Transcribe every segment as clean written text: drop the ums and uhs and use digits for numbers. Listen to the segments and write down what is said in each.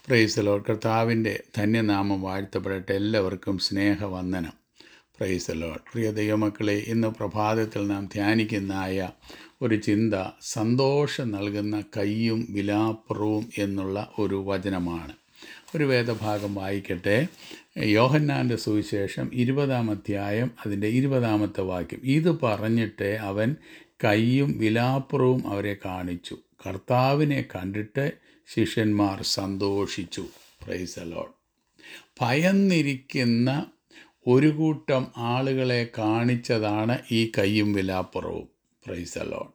Price the Lord. കർത്താവിൻ്റെ ധന്യനാമം വാഴ്ത്തപ്പെടട്ടെ. എല്ലാവർക്കും സ്നേഹവന്ദനം. Price the Lord. പ്രിയ ദൈവമക്കളെ, ഇന്ന് പ്രഭാതത്തിൽ നാം ധ്യാനിക്കുന്നതായ ഒരു ചിന്ത സന്തോഷം നൽകുന്ന കയ്യും വിലാപ്പുറവും എന്നുള്ള ഒരു വചനമാണ്. ഒരു വേദഭാഗം വായിക്കട്ടെ. യോഹന്നാൻ്റെ സുവിശേഷം 20-ാം അധ്യായം അതിൻ്റെ 20-ാമത്തെ വാക്യം. ഇത് പറഞ്ഞിട്ട് അവൻ കയ്യും വിലാപ്പുറവും അവരെ കാണിച്ചു. കർത്താവിനെ കണ്ടിട്ട് ശിഷ്യന്മാർ സന്തോഷിച്ചു. Price the lord. ഭയന്നിരിക്കുന്ന ഒരു കൂട്ടം ആളുകളെ കാണിച്ചതാണ് ഈ കയ്യും വിലാപ്പുറവും. Price the Lord.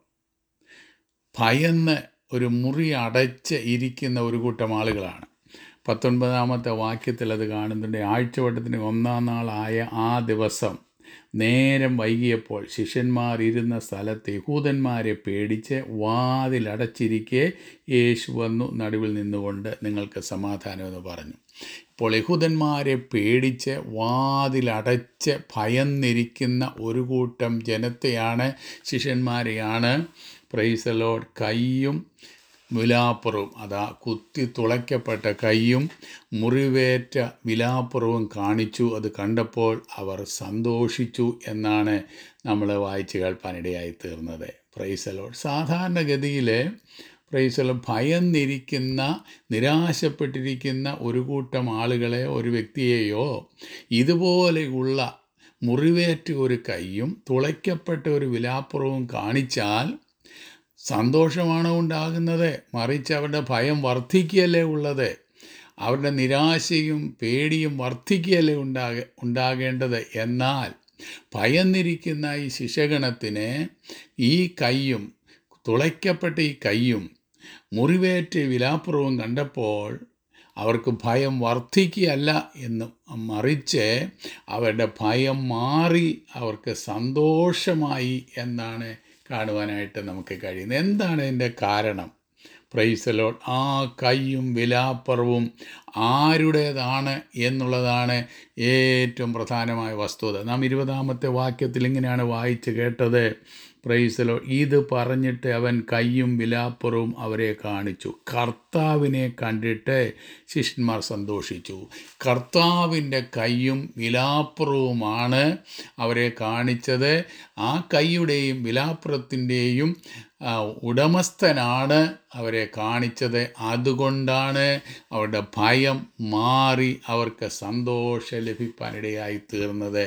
ഭയന്ന് ഒരു മുറി അടച്ച് ഇരിക്കുന്ന ഒരു കൂട്ടം ആളുകളാണ്. 19-ാമത്തെ വാക്യത്തിൽ അത് കാണുന്നുണ്ട്. ആഴ്ചവട്ടത്തിന് 1-ാം നാളായ ആ ദിവസം നേരം വൈകിയപ്പോൾ ശിഷ്യന്മാർ ഇരുന്ന സ്ഥലത്ത് യഹൂദന്മാരെ പേടിച്ച് വാതിലടച്ചിരിക്കെ യേശു വന്നു നടുവിൽ നിന്നുകൊണ്ട് നിങ്ങൾക്ക് സമാധാനം എന്ന് പറഞ്ഞു. ഇപ്പോൾ യഹൂദന്മാരെ പേടിച്ച് വാതിലടച്ച് ഭയന്നിരിക്കുന്ന ഒരു കൂട്ടം ജനത്തെയാണ്, ശിഷ്യന്മാരെയാണ് പ്രൈസ് ദി ലോർഡ് കയ്യും വിലാപ്പുറവും, അതാ കുത്തി തുളയ്ക്കപ്പെട്ട കയ്യും മുറിവേറ്റ വിലാപ്പുറവും കാണിച്ചു. അത് കണ്ടപ്പോൾ അവർ സന്തോഷിച്ചു എന്നാണ് നമ്മൾ വായിച്ച് കേൾപ്പാനിടയായി തീർന്നത്. Praise the lord. സാധാരണഗതിയിൽ പ്രൈസ് ദി ലോർഡ് ഭയന്നിരിക്കുന്ന, നിരാശപ്പെട്ടിരിക്കുന്ന ഒരു കൂട്ടം ആളുകളെ, ഒരു വ്യക്തിയെയോ ഇതുപോലെയുള്ള മുറിവേറ്റ ഒരു കയ്യും തുളയ്ക്കപ്പെട്ട ഒരു വിലാപ്പുറവും കാണിച്ചാൽ സന്തോഷമാണ് ഉണ്ടാകുന്നത്. മറിച്ച് അവരുടെ ഭയം വർദ്ധിക്കുകയല്ലേ ഉള്ളത്. അവരുടെ നിരാശയും പേടിയും വർദ്ധിക്കുകയല്ലേ ഉണ്ടാകേണ്ടത്. എന്നാൽ ഭയന്നിരിക്കുന്ന ഈ ശിഷ്യഗണത്തിന് ഈ കയ്യും തുളയ്ക്കപ്പെട്ട ഈ കയ്യും മുറിവേറ്റ വിലാപ്പുറവും കണ്ടപ്പോൾ അവർക്ക് ഭയം വർദ്ധിക്കുകയല്ല എന്ന്, മറിച്ച് അവരുടെ ഭയം മാറി അവർക്ക് സന്തോഷമായി എന്നാണ് കാണുവാനായിട്ട് നമുക്ക് കഴിയുന്നത്. എന്താണ് ഇതിൻ്റെ കാരണം? Praise the lord. ആ കയ്യും വിലാപ്പുറവും ആരുടേതാണ് എന്നുള്ളതാണ് ഏറ്റവും പ്രധാനമായ വസ്തുത. നാം 20-ാമത്തെ വാക്യത്തിൽ ഇങ്ങനെയാണ് വായിച്ച് കേട്ടത്. Praise the lord. ഇത് പറഞ്ഞിട്ട് അവൻ കയ്യും വിലാപ്പുറവും അവരെ കാണിച്ചു. കർത്താവിനെ കണ്ടിട്ട് ശിഷ്യന്മാർ സന്തോഷിച്ചു. കർത്താവിൻ്റെ കയ്യും വിലാപ്പുറവുമാണ് അവരെ കാണിച്ചത്. ആ കയ്യുടെയും വിലാപ്പുറത്തിൻ്റെയും ഉടമസ്ഥനാണ് അവരെ കാണിച്ചത്. അതുകൊണ്ടാണ് അവരുടെ ഭയം മാറി അവർക്ക് സന്തോഷം ലഭിക്കാനിടയായി തീർന്നത്.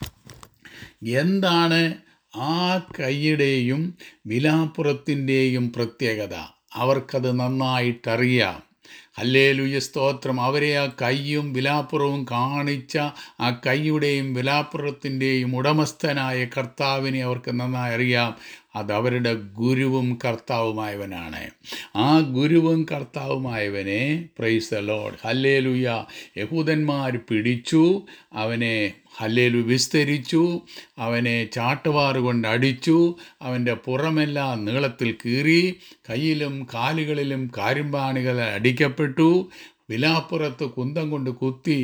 എന്താണ് ആ കൈയുടെയും വിലാപ്പുറത്തിൻ്റെയും പ്രത്യേകത? അവർക്കത് നന്നായിട്ടറിയാം. ഹല്ലേലൂയ, സ്തോത്രം. അവരെ ആ കയ്യും വിലാപ്പുറവും കാണിച്ച ആ കൈയുടെയും വിലാപ്പുറത്തിൻ്റെയും ഉടമസ്ഥനായ കർത്താവിനെ അവർക്ക് നന്നായി അറിയാം. അതവരുടെ ഗുരുവും കർത്താവുമായവനാണ്. ആ ഗുരുവും കർത്താവുമായവനെ പ്രൈസ് ദി ലോർഡ് ഹല്ലേലൂയ യഹൂദന്മാർ പിടിച്ചു, അവനെ ഹല്ലേലൂയ വിസ്തരിച്ചു, അവനെ ചാട്ടുവാറ് കൊണ്ട് അടിച്ചു, അവൻ്റെ പുറമെല്ലാം നീളത്തിൽ കീറി, കയ്യിലും കാലുകളിലും കാരുമ്പാണികൾ അടിക്കപ്പെട്ടു, വിലാപ്പുറത്ത് കുന്തം കൊണ്ട് കുത്തി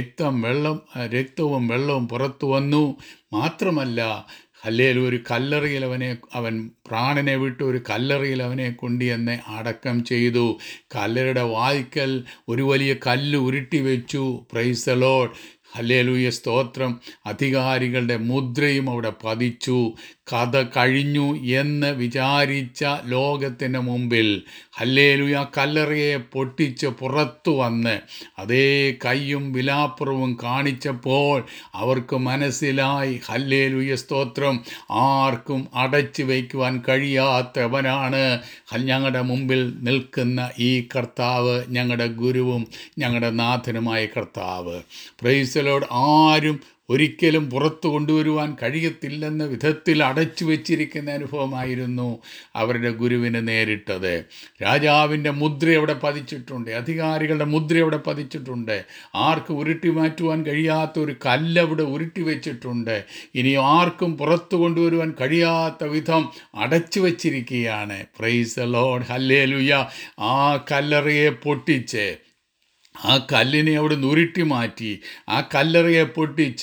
രക്തവും വെള്ളവും പുറത്തു വന്നു. മാത്രമല്ല ഹല്ലേലൂയ ഒരു കല്ലറയിൽ അവൻ പ്രാണനെ വിട്ട് ഒരു കല്ലറയിൽ അവനെ കൊണ്ടുവന്ന് അടക്കം ചെയ്തു. കല്ലറയുടെ വായ്ക്കൽ ഒരു വലിയ കല്ല് ഉരുട്ടി വെച്ചു. പ്രൈസ് ദി ലോർഡ് ഹല്ലേലൂയ, സ്തോത്രം. അധികാരികളുടെ മുദ്രയും അവിടെ പതിച്ചു. കഥ കഴിഞ്ഞു എന്ന് വിചാരിച്ച ലോകത്തിന് മുമ്പിൽ ഹല്ലേലൂയ കല്ലറയെ പൊട്ടിച്ച് പുറത്തു വന്ന് അതേ കയ്യും വിലാപ്പുറവും കാണിച്ചപ്പോൾ അവർക്ക് മനസ്സിലായി, ഹല്ലേലൂയ, സ്തോത്രം, ആർക്കും അടച്ചു വയ്ക്കുവാൻ കഴിയാത്തവനാണ് ഞങ്ങളുടെ മുമ്പിൽ നിൽക്കുന്ന ഈ കർത്താവ്, ഞങ്ങളുടെ ഗുരുവും ഞങ്ങളുടെ നാഥനുമായ കർത്താവ്. Praise the lord. ആരും ഒരിക്കലും പുറത്തു കൊണ്ടുവരുവാൻ കഴിയത്തില്ലെന്ന വിധത്തിൽ അടച്ചു വച്ചിരിക്കുന്ന അനുഭവമായിരുന്നു അവരുടെ ഗുരുവിന് നേരിട്ടത്. രാജാവിൻ്റെ മുദ്ര അവിടെ പതിച്ചിട്ടുണ്ട്, അധികാരികളുടെ മുദ്ര അവിടെ പതിച്ചിട്ടുണ്ട്, ആർക്കും ഉരുട്ടി മാറ്റുവാൻ കഴിയാത്ത ഒരു കല്ലവിടെ ഉരുട്ടി വെച്ചിട്ടുണ്ട്. ഇനി ആർക്കും പുറത്തു കൊണ്ടുവരുവാൻ കഴിയാത്ത വിധം അടച്ചു വച്ചിരിക്കുകയാണ്. Praise the lord hallelujah. ആ കല്ലറയെ പൊട്ടിച്ച്, ആ കല്ലിനെ അവിടെ ഉരുട്ടി മാറ്റി, ആ കല്ലറയെ പൊട്ടിച്ച്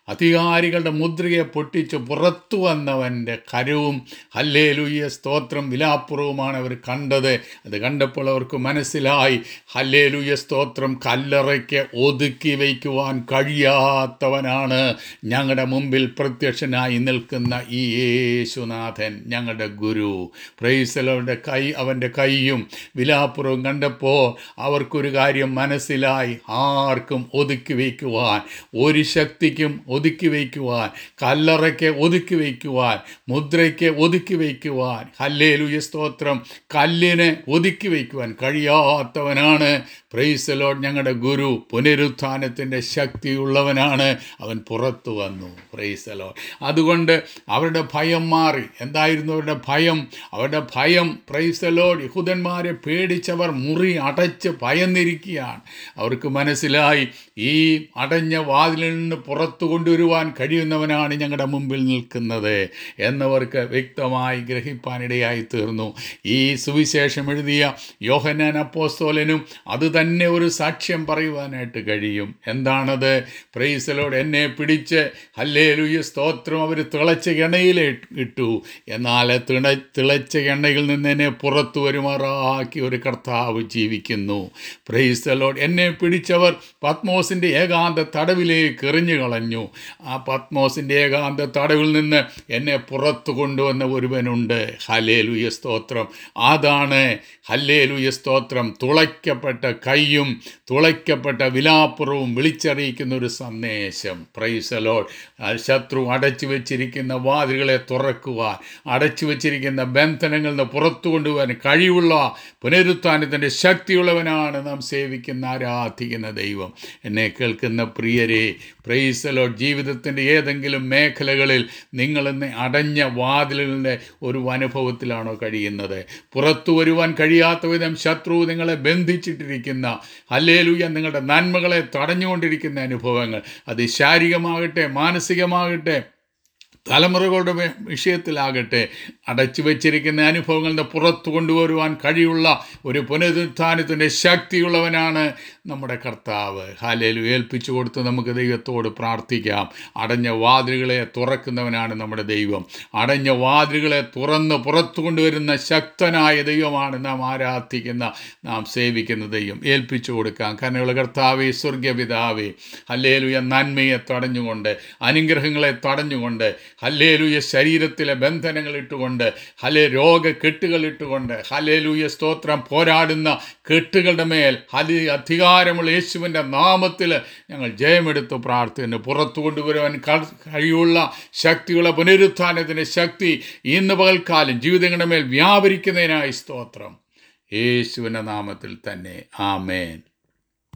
അധികാരികളുടെ മുദ്രയെ പൊട്ടിച്ച് പുറത്തു വന്നവൻ്റെ കരവും ഹല്ലേലൂയ സ്തോത്രം വിലാപ്പുറവുമാണ് അവർ കണ്ടത്. അത് കണ്ടപ്പോൾ അവർക്ക് മനസ്സിലായി, ഹല്ലേലൂയ സ്തോത്രം, കല്ലറയ്ക്ക് ഒതുക്കി വയ്ക്കുവാൻ കഴിയാത്തവനാണ് ഞങ്ങളുടെ മുമ്പിൽ പ്രത്യക്ഷനായി നിൽക്കുന്ന ഈ യേശുനാഥൻ, ഞങ്ങളുടെ ഗുരു. പ്രൈസലോടെ അവൻ്റെ കൈയും വിലാപ്പുറവും കണ്ടപ്പോൾ അവർക്കൊരു കാര്യം മനസ്സിലായി, ആർക്കും ഒതുക്കി വയ്ക്കുവാൻ, ഒരു ശക്തിക്കും ഒതുക്കി വയ്ക്കുവാൻ, കല്ലറയ്ക്ക് ഒതുക്കി വയ്ക്കുവാൻ, മുദ്രയ്ക്ക് ഒതുക്കി വയ്ക്കുവാൻ, ഹല്ലേലൂയ സ്തോത്രം, കല്ലിനെ ഒതുക്കി വയ്ക്കുവാൻ കഴിയാത്തവനാണ് പ്രൈസ് ദി ലോർഡ് ഞങ്ങളുടെ ഗുരു. പുനരുത്ഥാനത്തിൻ്റെ ശക്തിയുള്ളവനാണ്. അവൻ പുറത്തു വന്നു. Praise the lord. അതുകൊണ്ട് അവരുടെ ഭയം മാറി. എന്തായിരുന്നു അവരുടെ ഭയം? അവരുടെ ഭയം പ്രൈസ് ദി ലോർഡ്, യഹൂദന്മാരെ പേടിച്ചവർ മുറി അടച്ച് ഭയന്നിരിക്കുകയാണ്. അവർക്ക് മനസ്സിലായി, ഈ അടഞ്ഞ വാതിലിൽ നിന്ന് പുറത്തു കൊണ്ടുവരുവാൻ കഴിയുന്നവനാണ് ഞങ്ങളുടെ മുമ്പിൽ നിൽക്കുന്നത് എന്നവർക്ക് വ്യക്തമായി ഗ്രഹിപ്പാനിടയായി തീർന്നു. ഈ സുവിശേഷം എഴുതിയ യോഹന്നാൻ അപ്പോസ്തലനും അത് തന്നെ ഒരു സാക്ഷ്യം പറയുവാനായിട്ട് കഴിയും. എന്താണത്? പ്രൈസ് ദി ലോർഡ്, എന്നെ പിടിച്ച് ഹല്ലേലൂയ സ്തോത്രം അവർ തിളച്ച എണ്ണയിൽ ഇട്ടു, എന്നാൽ തിളച്ച എണ്ണയിൽ നിന്ന് എന്നെ പുറത്തു വരുമാറാക്കി ഒരു കർത്താവ് ജീവിക്കുന്നു. Praise the lord. എന്നെ പിടിച്ചവർ പത്മോസിൻ്റെ ഏകാന്ത തടവിലേക്ക് എറിഞ്ഞു കളഞ്ഞു. ആ പത്മോസിൻ്റെ ഏകാന്ത തടവിൽ നിന്ന് എന്നെ പുറത്തു കൊണ്ടുവന്ന ഒരുവനുണ്ട്. ഹല്ലേലൂയ സ്തോത്രം. അതാണ് ഹല്ലേലൂയ സ്തോത്രം, തുളയ്ക്കപ്പെട്ട കൈയും തുളയ്ക്കപ്പെട്ട വിലാപ്പുറവും വിളിച്ചറിയിക്കുന്ന ഒരു സന്ദേശം. Praise the lord. ശത്രു അടച്ചു വെച്ചിരിക്കുന്ന വാതിലുകളെ തുറക്കുവാൻ, അടച്ചു വെച്ചിരിക്കുന്ന ബന്ധനങ്ങളിൽ നിന്ന് പുറത്തു കൊണ്ടുപോകാൻ കഴിവുള്ള പുനരുത്ഥാനത്തിൻ്റെ ശക്തിയുള്ളവനാണ് നാം സേവിക്കുന്ന ആരാധിക്കുന്ന ദൈവം. എന്നെ കേൾക്കുന്ന പ്രിയരെ, പ്രൈസ് ദി ലോർഡ്, ജീവിതത്തിൻ്റെ ഏതെങ്കിലും മേഖലകളിൽ നിങ്ങളിന്ന് അടഞ്ഞ വാതിലുകളുടെ ഒരു അനുഭവത്തിലാണോ കഴിയുന്നത്? പുറത്തു വരുവാൻ കഴിയാത്ത വിധം ശത്രു നിങ്ങളെ ബന്ധിച്ചിട്ടിരിക്കുന്ന, ഹല്ലേലൂയ, നിങ്ങളുടെ നന്മകളെ തടഞ്ഞുകൊണ്ടിരിക്കുന്ന അനുഭവങ്ങൾ, അത് ശാരീരികമാകട്ടെ മാനസികമാകട്ടെ തലമുറകളുടെ വിഷയത്തിലാകട്ടെ, അടച്ചു വച്ചിരിക്കുന്ന അനുഭവങ്ങളിൽ നിന്ന് പുറത്തു കൊണ്ടുവരുവാൻ കഴിയുള്ള ഒരു പുനരുത്ഥാനത്തിൻ്റെ ശക്തിയുള്ളവനാണ് നമ്മുടെ കർത്താവ്. ഹല്ലേലൂയ. ഏൽപ്പിച്ചു കൊടുത്ത് നമുക്ക് ദൈവത്തോട് പ്രാർത്ഥിക്കാം. അടഞ്ഞ വാതിലുകളെ തുറക്കുന്നവനാണ് നമ്മുടെ ദൈവം. അടഞ്ഞ വാതിലുകളെ തുറന്ന് പുറത്തു കൊണ്ടുവരുന്ന ശക്തനായ ദൈവമാണ് നാം ആരാധിക്കുന്ന, നാം സേവിക്കുന്ന ദൈവം. ഏൽപ്പിച്ചു കൊടുക്കാം. കരുണയുള്ള കർത്താവേ, സ്വർഗ്ഗപിതാവേ, ഹല്ലേലൂയ, നന്മയെ തടഞ്ഞുകൊണ്ട്, അനുഗ്രഹങ്ങളെ തടഞ്ഞുകൊണ്ട്, ഹല്ലേലൂയ, ശരീരത്തിലെ ബന്ധനങ്ങൾ ഇട്ടുകൊണ്ട്, രോഗക്കെട്ടുകൾ ഇട്ടുകൊണ്ട്, ഹല്ലേലൂയ സ്തോത്രം, പോരാടുന്ന കെട്ടുകളുടെ മേൽ അധികാരമുള്ള യേശുവിൻ്റെ നാമത്തിൽ ഞങ്ങൾ ജയമെടുത്ത് പ്രാർത്ഥിക്കുന്നു. പുറത്തു കൊണ്ടുവരുവാൻ കഴിയുള്ള ശക്തിയുള്ള പുനരുത്ഥാനത്തിൻ്റെ ശക്തി ഇന്ന് പകൽക്കാലം ജീവിതങ്ങളുടെ മേൽ വ്യാപരിക്കുന്നതിനായി സ്തോത്രം. യേശുവിൻ്റെ നാമത്തിൽ തന്നെ. ആമേൻ.